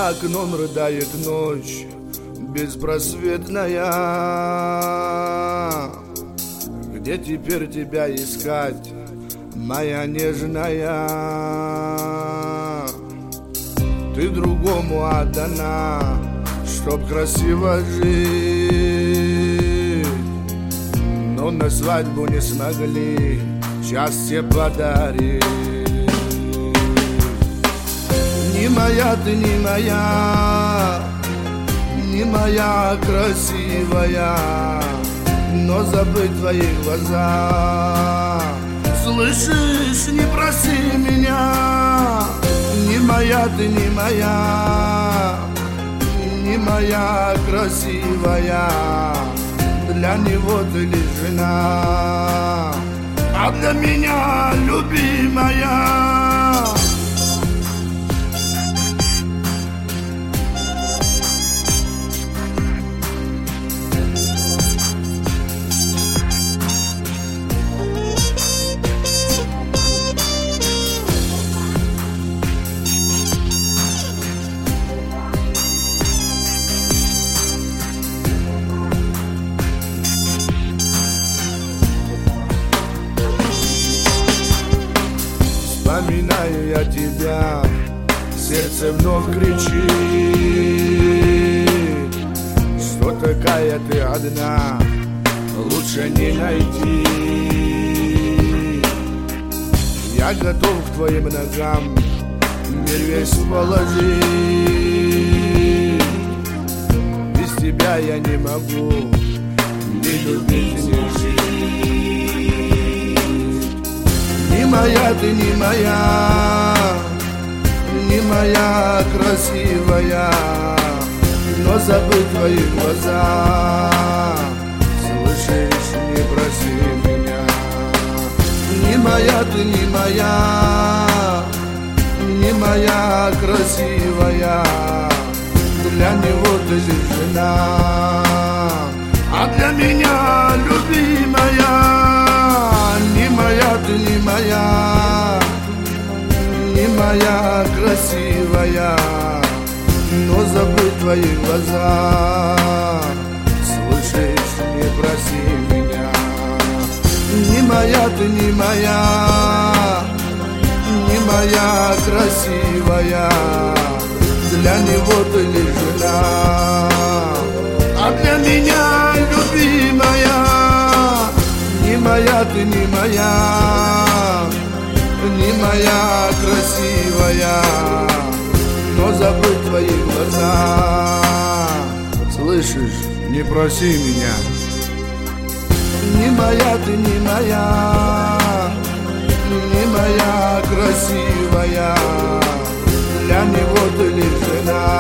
За окном рыдает ночь беспросветная. Где теперь тебя искать, моя нежная? Ты другому отдана, чтоб красиво жить, но на свадьбу не смогли счастье подарить. Не моя ты, не моя, не моя красивая, но забыть твои глаза. Слышишь, не проси меня. Не моя ты, не моя, не моя красивая, для него ты лишь жена, а для меня любимая. Вспоминаю я тебя, сердце вновь кричит, что такая ты одна, лучше не найти. Я готов к твоим ногам мир весь положить. Без тебя я не могу ни любить, ни жить. Не моя ты, не моя, не моя красивая, но забыть твои глаза. Слышишь, не проси меня. Не моя ты, не моя, не моя красивая, для него ты лишь жена, а для меня любимая. Не моя ты, не моя, не моя красивая, но забыть твои глаза. Слышишь, не проси меня. Не моя ты, не моя, не моя красивая, для него ты лишь жена, а для меня любимая. Не моя ты, не моя, не моя красивая, но забыть твои глаза. Слышишь, не проси меня. Не моя ты, не моя, не моя красивая, для него ты лишь жена,